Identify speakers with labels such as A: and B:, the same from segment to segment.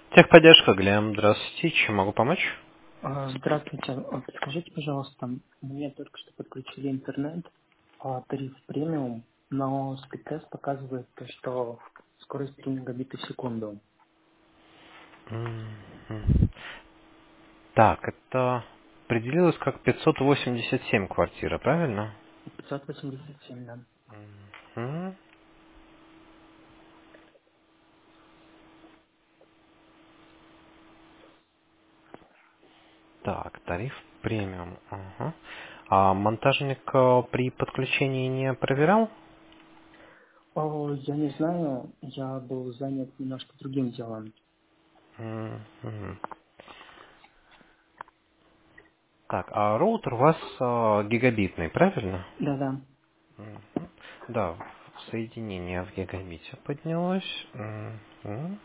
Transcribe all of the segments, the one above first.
A: Техподдержка, Глеб, здравствуйте, чем могу помочь?
B: Здравствуйте. Подскажите, пожалуйста, мне только что подключили интернет, тариф премиум, но спидтест показывает то, что скорость 3 мегабита в секунду.
A: Мгм. Так, это определилось как 587 квартира, правильно?
B: 587, да.
A: Мгм. Так, тариф премиум. Ага. А монтажник при подключении не проверял?
B: Я не знаю, я был занят немножко другим делом.
A: Мгм. Так, а роутер у вас гигабитный, правильно?
B: Да-да.
A: Мгм. Да, соединение в гигабите поднялось. Мгм.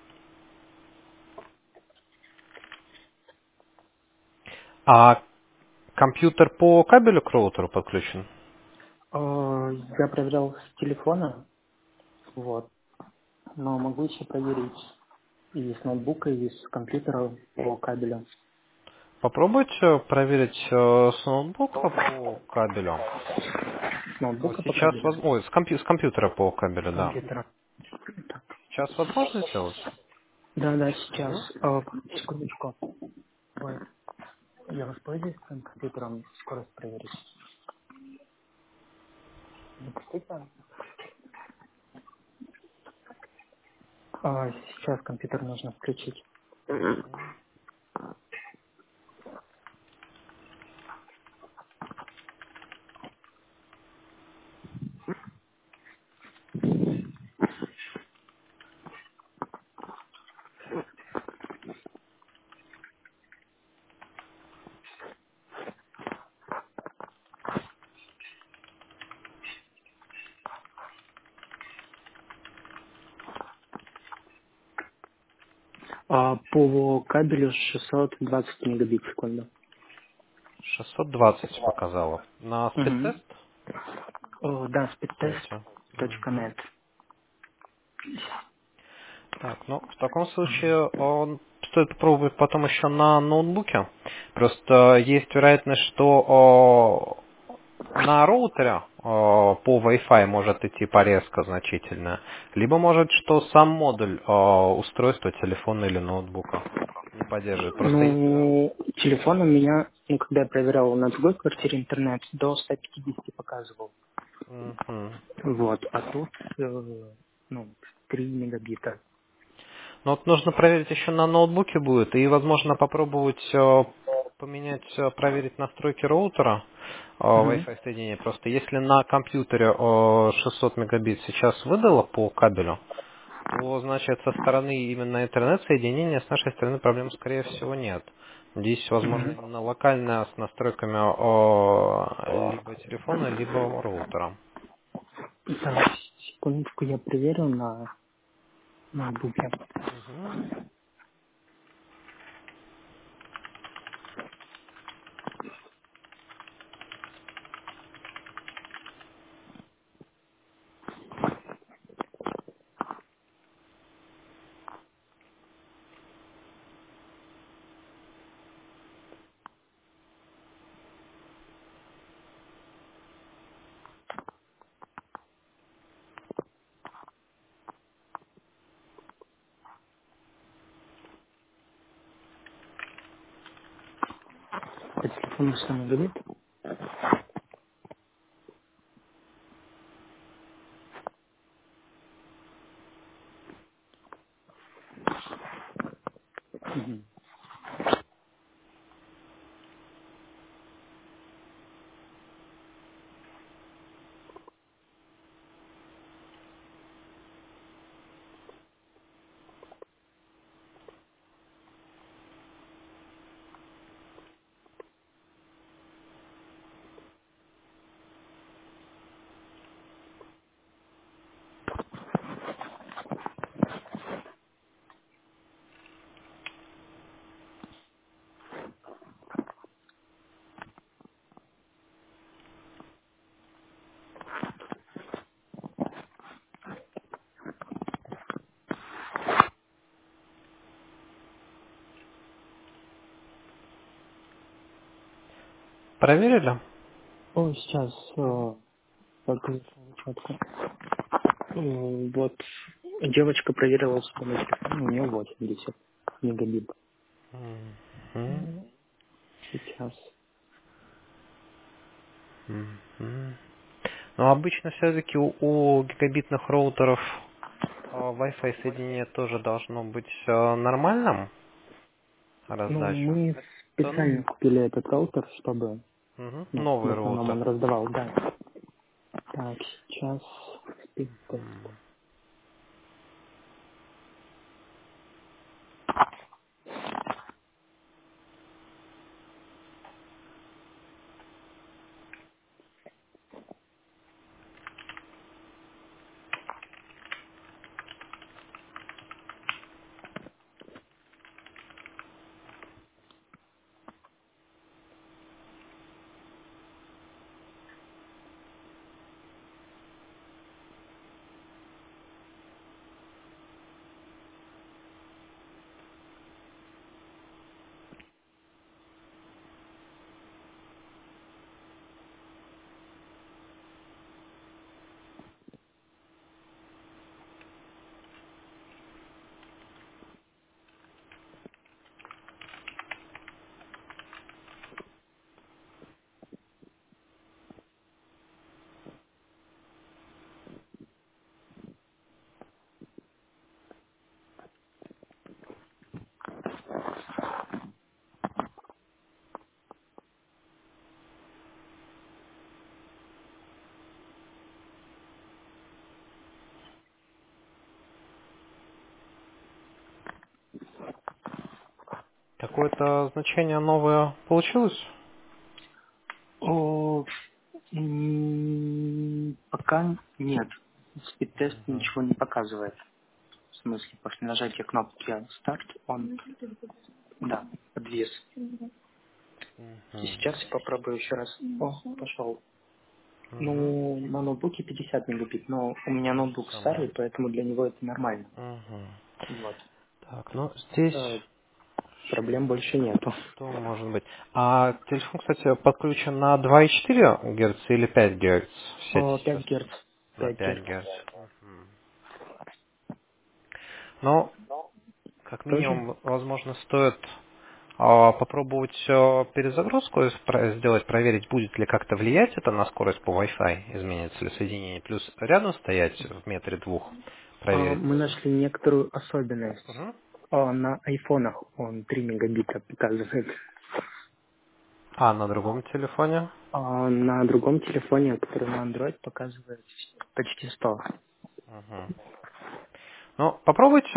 A: А компьютер по кабелю к роутеру подключен?
B: Я проверял с телефона, вот, но могу еще проверить и с ноутбука, и с компьютера по кабелю.
A: Попробуйте проверить с ноутбука по кабелю.
B: С ноутбука по
A: Сейчас,
B: кабелю,
A: ой, с компьютера по кабелю,
B: с
A: да.
B: компьютера.
A: Сейчас возможно сделать?
B: Да, да, сейчас.
A: Мгм.
B: Секундочку. Ой, я воспользуюсь своим компьютером, скорость проверить. Запустите. Сейчас компьютер нужно включить. По кабелю 620 мегабит в секунду.
A: 620 показало. На
B: Угу.
A: спидтест?
B: Да,
A: Сайте. Мгм.
B: speedtest.net.
A: Так, ну, в таком случае стоит попробовать потом еще на ноутбуке. Просто есть вероятность, что на роутере по Wi-Fi может идти порезка значительная. Либо может, что сам модуль устройства телефона или ноутбука не поддерживает. Просто
B: Ну, телефон у меня, когда я проверял на другой квартире интернет, до 150 показывал.
A: мгм.
B: Вот, а тут, 3 мегабита.
A: Ну вот нужно проверить еще на ноутбуке будет, и возможно попробовать поменять, проверить настройки роутера
B: Угу.
A: Wi-Fi соединения. Просто если на компьютере 600 мегабит сейчас выдало по кабелю, то значит со стороны именно интернет-соединения с нашей стороны проблем скорее всего нет. Здесь возможно
B: Угу.
A: именно локально с настройками либо телефона, либо роутера.
B: Так, секундочку, я проверю на ноутбуке.
A: Мгм.
B: По телефону 100 мегабит. Мгм.
A: проверили?
B: Сейчас покажу четко. Вот девочка проверила свой телефон, у нее 80 мегабит.
A: Мгм.
B: Сейчас.
A: Мгм. Но обычно все-таки у гигабитных роутеров Wi-Fi соединение тоже должно быть нормальным раздача.
B: Мы
A: Это
B: специально купили этот роутер, чтобы, в
A: новый
B: основном
A: роутер.
B: он раздавал, да. Так, сейчас спид-тест.
A: Мгм. Какое-то значение новое получилось?
B: Пока нет. Спид-тест ничего не показывает. В смысле, после нажатия кнопки старт он, да, подвис. И
A: Мгм.
B: сейчас я попробую еще раз. Пошел.
A: Мгм.
B: Ну, на ноутбуке 50 мегабит, но у меня ноутбук старый,
A: Нормально.
B: поэтому для него это нормально.
A: Мгм.
B: Вот.
A: Так, ну здесь
B: Э, Проблем больше нету.
A: что может быть? А телефон, кстати, подключен на 2,4 Гц или 5 Гц в сети
B: 5
A: сейчас?
B: Герц.
A: На
B: 5
A: 5
B: Герц.
A: Гц. Мгм. Но, как
B: Тоже?
A: минимум, возможно, стоит попробовать перезагрузку сделать, проверить, будет ли как-то влиять это на скорость по Wi-Fi, изменится ли соединение. Плюс рядом стоять в метре двух, проверить.
B: Мы нашли некоторую особенность.
A: Мгм.
B: На айфонах он 3 мегабита показывает.
A: А на другом телефоне?
B: А на другом телефоне, который на Android, показывает почти 100.
A: Мгм. Ну, попробуйте,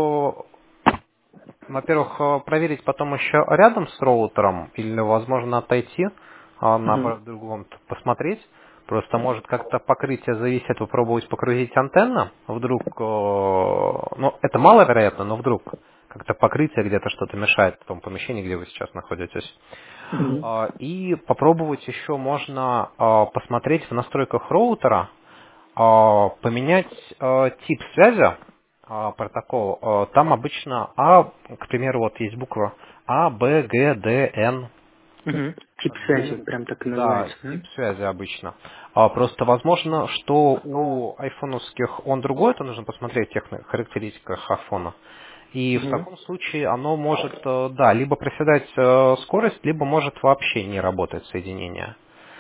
A: во-первых, проверить потом еще рядом с роутером, или, возможно, отойти,
B: Мгм.
A: наоборот, в другом посмотреть. Просто может как-то покрытие зависит, попробовать покрутить антенну, вдруг, ну, это маловероятно, но вдруг как-то покрытие где-то что-то мешает в том помещении, где вы сейчас находитесь.
B: Мгм.
A: И попробовать еще можно посмотреть в настройках роутера, поменять тип связи, протокол. Там обычно к примеру, вот есть буква А, Б, Г, Д, Н.
B: Мгм. Тип связи,
A: Где,
B: прям так и
A: да,
B: называется.
A: тип связи обычно. Просто возможно, что у айфоновских он другой, это нужно посмотреть в тех характеристиках айфона. И в
B: Мгм.
A: таком случае оно может, да, либо проседать скорость, либо может вообще не работать соединение.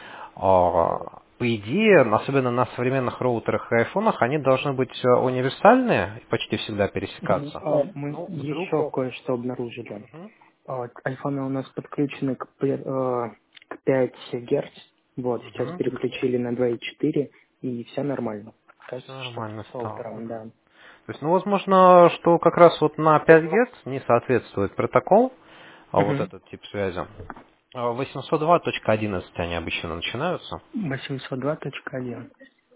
A: По идее, особенно на современных роутерах и айфонах, они должны быть универсальные и почти всегда пересекаться.
B: Мы
A: Ну, вдруг...
B: еще кое-что обнаружили.
A: Мгм.
B: Айфоны у нас подключены к 5 Герц. Вот, сейчас
A: Мгм.
B: переключили на 2,4, и все нормально.
A: Все
B: Кажется, что
A: нормально
B: с
A: стало.
B: роутером, да.
A: То есть, ну, возможно, что как раз вот на 5 Гц не соответствует протокол, а вот
B: Мгм.
A: этот тип связи. 802.11 они обычно начинаются.
B: 802.1.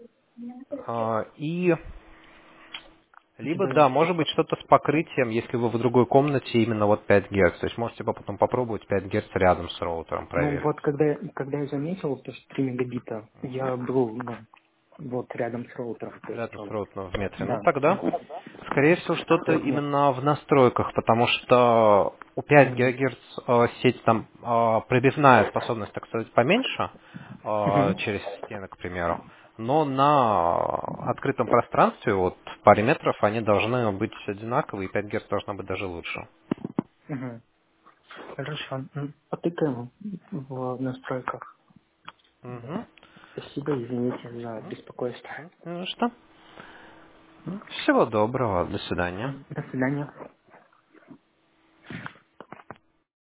A: И либо, да, может быть
B: 2,4.
A: что-то с покрытием, если вы в другой комнате именно вот 5 Гц. То есть можете потом попробовать 5 Гц рядом с роутером
B: Ну
A: проверить.
B: вот, когда я заметил, то, что 3 мегабита, я был, вот рядом с роутером, то есть
A: Рядом с
B: он,
A: роутером в метре. Ну
B: да.
A: тогда, скорее всего, что-то
B: Вот нет.
A: именно в настройках, потому что у 5 ГГц сеть там пробивная способность, так сказать, поменьше,
B: Мгм.
A: через стены, к примеру. Но на открытом пространстве, вот в паре метров, они должны быть одинаковые, и 5 Гц должно быть даже лучше.
B: Мгм. Хорошо. Потыкаем в настройках. Да.
A: Угу.
B: Спасибо, извините за беспокойство.
A: Ну что? Всего доброго. До свидания.
B: До свидания.